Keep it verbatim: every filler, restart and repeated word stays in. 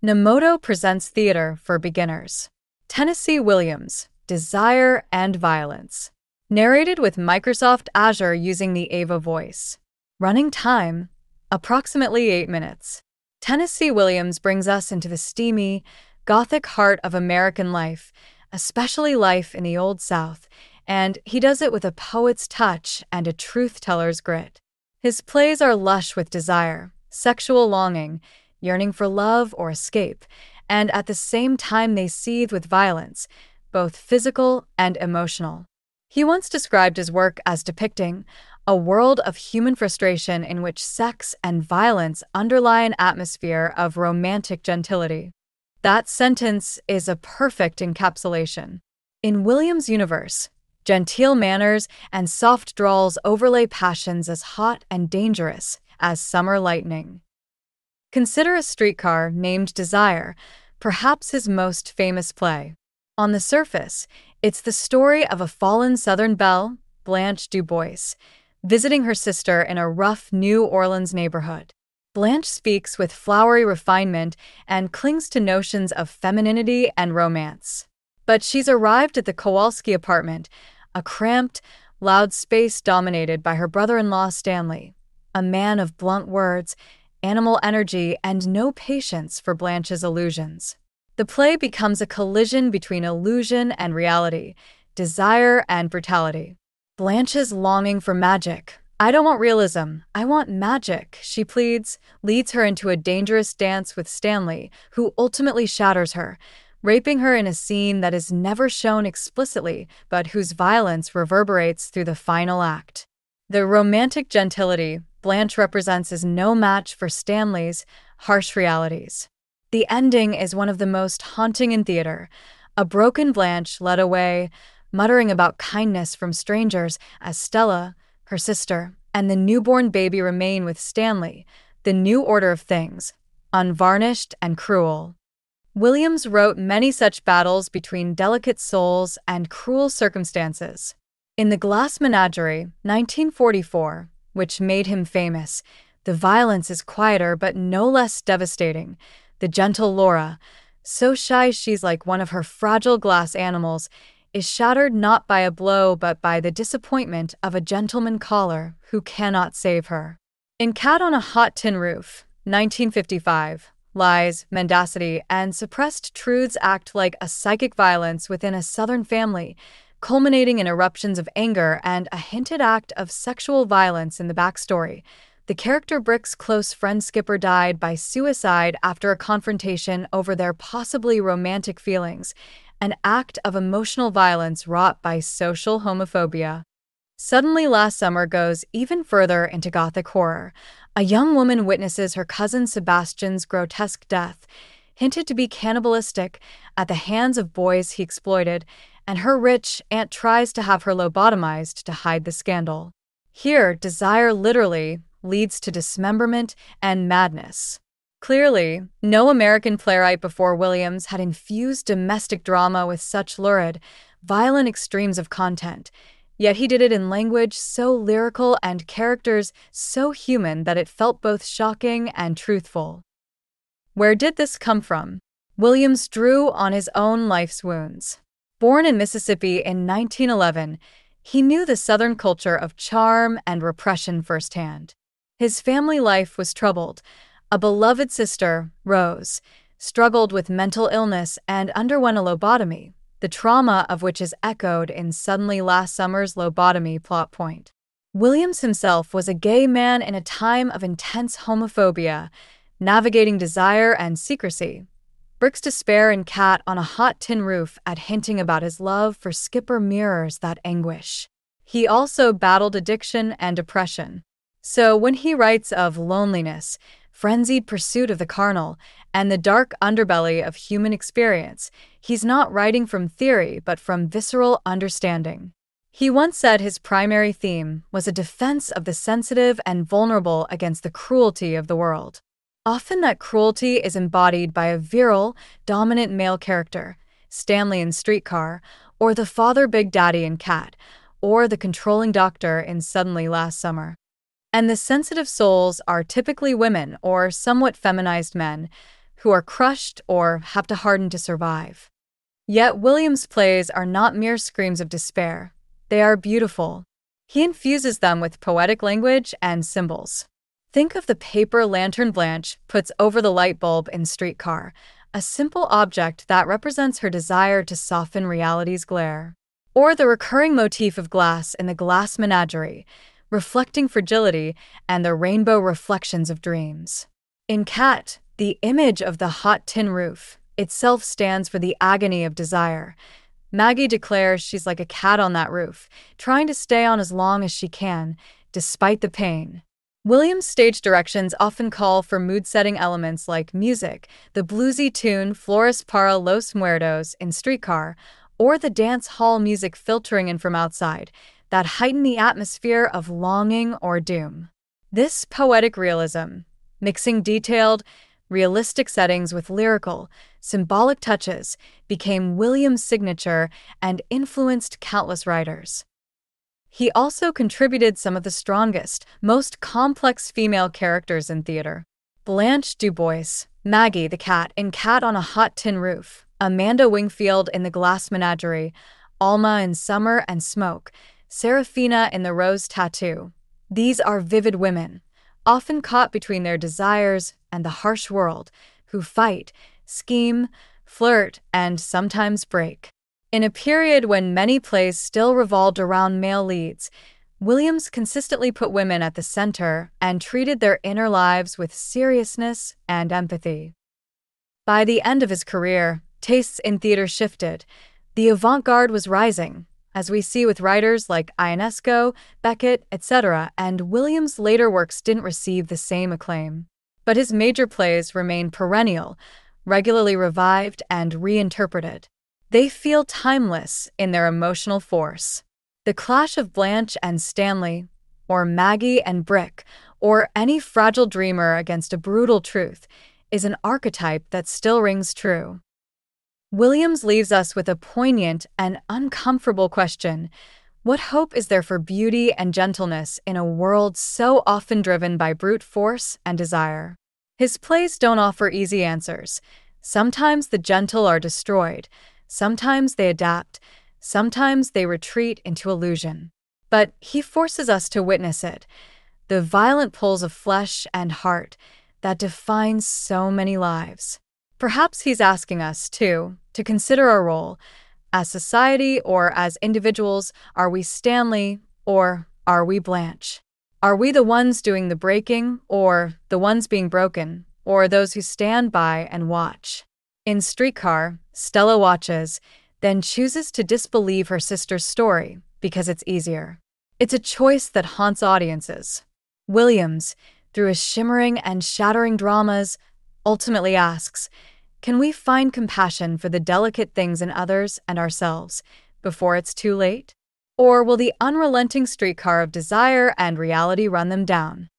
Nemoto presents theater for beginners. Tennessee Williams, Desire and Violence. Narrated with Microsoft Azure using the Ava voice. Running time, approximately eight minutes. Tennessee Williams brings us into the steamy, gothic heart of American life, especially life in the Old South, and he does it with a poet's touch and a truth-teller's grit. His plays are lush with desire, sexual longing, yearning for love or escape, and at the same time they seethe with violence, both physical and emotional. He once described his work as depicting a world of human frustration in which sex and violence underlie an atmosphere of romantic gentility. That sentence is a perfect encapsulation. In Williams' universe, genteel manners and soft drawls overlay passions as hot and dangerous as summer lightning. Consider A Streetcar Named Desire, perhaps his most famous play. On the surface, it's the story of a fallen Southern belle, Blanche DuBois, visiting her sister in a rough New Orleans neighborhood. Blanche speaks with flowery refinement and clings to notions of femininity and romance. But she's arrived at the Kowalski apartment, a cramped, loud space dominated by her brother-in-law Stanley, a man of blunt words, animal energy, and no patience for Blanche's illusions. The play becomes a collision between illusion and reality, desire and brutality. Blanche's longing for magic. "I don't want realism, I want magic," she pleads, leads her into a dangerous dance with Stanley, who ultimately shatters her, raping her in a scene that is never shown explicitly, but whose violence reverberates through the final act. The romantic gentility Blanche represents is no match for Stanley's harsh realities. The ending is one of the most haunting in theater, a broken Blanche led away, muttering about kindness from strangers as Stella, her sister, and the newborn baby remain with Stanley, the new order of things, unvarnished and cruel. Williams wrote many such battles between delicate souls and cruel circumstances. In The Glass Menagerie, nineteen forty-four, which made him famous, the violence is quieter but no less devastating. The gentle Laura, so shy she's like one of her fragile glass animals, is shattered not by a blow but by the disappointment of a gentleman caller who cannot save her. In Cat on a Hot Tin Roof, nineteen fifty-five, lies, mendacity, and suppressed truths act like a psychic violence within a Southern family, culminating in eruptions of anger and a hinted act of sexual violence in the backstory. The character Brick's close friend Skipper died by suicide after a confrontation over their possibly romantic feelings, an act of emotional violence wrought by social homophobia. Suddenly Last Summer goes even further into gothic horror. A young woman witnesses her cousin Sebastian's grotesque death, hinted to be cannibalistic, at the hands of boys he exploited, and her rich aunt tries to have her lobotomized to hide the scandal. Here, desire literally leads to dismemberment and madness. Clearly, no American playwright before Williams had infused domestic drama with such lurid, violent extremes of content, yet he did it in language so lyrical and characters so human that it felt both shocking and truthful. Where did this come from? Williams drew on his own life's wounds. Born in Mississippi in nineteen eleven, he knew the Southern culture of charm and repression firsthand. His family life was troubled. A beloved sister, Rose, struggled with mental illness and underwent a lobotomy, the trauma of which is echoed in Suddenly Last Summer's lobotomy plot point. Williams himself was a gay man in a time of intense homophobia, navigating desire and secrecy. Brick's despair in Cat on a Hot Tin Roof at hinting about his love for Skipper mirrors that anguish. He also battled addiction and depression. So when he writes of loneliness, frenzied pursuit of the carnal, and the dark underbelly of human experience, he's not writing from theory but from visceral understanding. He once said his primary theme was a defense of the sensitive and vulnerable against the cruelty of the world. Often that cruelty is embodied by a virile, dominant male character, Stanley in Streetcar, or the father Big Daddy in Cat, or the controlling doctor in Suddenly Last Summer. And the sensitive souls are typically women or somewhat feminized men, who are crushed or have to harden to survive. Yet Williams' plays are not mere screams of despair. They are beautiful. He infuses them with poetic language and symbols. Think of the paper lantern Blanche puts over the light bulb in Streetcar, a simple object that represents her desire to soften reality's glare. Or the recurring motif of glass in the Glass Menagerie, reflecting fragility and the rainbow reflections of dreams. In Cat, the image of the hot tin roof itself stands for the agony of desire. Maggie declares she's like a cat on that roof, trying to stay on as long as she can, despite the pain. Williams' stage directions often call for mood-setting elements like music, the bluesy tune Flores para los Muertos in Streetcar, or the dance hall music filtering in from outside, that heighten the atmosphere of longing or doom. This poetic realism, mixing detailed, realistic settings with lyrical, symbolic touches, became Williams' signature and influenced countless writers. He also contributed some of the strongest, most complex female characters in theater. Blanche DuBois, Maggie the cat in Cat on a Hot Tin Roof, Amanda Wingfield in The Glass Menagerie, Alma in Summer and Smoke, Serafina in The Rose Tattoo. These are vivid women, often caught between their desires and the harsh world, who fight, scheme, flirt, and sometimes break. In a period when many plays still revolved around male leads, Williams consistently put women at the center and treated their inner lives with seriousness and empathy. By the end of his career, tastes in theater shifted. The avant-garde was rising, as we see with writers like Ionesco, Beckett, et cetera, and Williams' later works didn't receive the same acclaim. But his major plays remain perennial, regularly revived and reinterpreted. They feel timeless in their emotional force. The clash of Blanche and Stanley, or Maggie and Brick, or any fragile dreamer against a brutal truth, is an archetype that still rings true. Williams leaves us with a poignant and uncomfortable question. What hope is there for beauty and gentleness in a world so often driven by brute force and desire? His plays don't offer easy answers. Sometimes the gentle are destroyed. Sometimes they adapt. Sometimes they retreat into illusion. But he forces us to witness it, the violent pulls of flesh and heart that define so many lives. Perhaps he's asking us, too, to consider our role. As society or as individuals, are we Stanley or are we Blanche? Are we the ones doing the breaking or the ones being broken, or those who stand by and watch? In Streetcar, Stella watches, then chooses to disbelieve her sister's story because it's easier. It's a choice that haunts audiences. Williams, through his shimmering and shattering dramas, ultimately asks, can we find compassion for the delicate things in others and ourselves before it's too late? Or will the unrelenting streetcar of desire and reality run them down?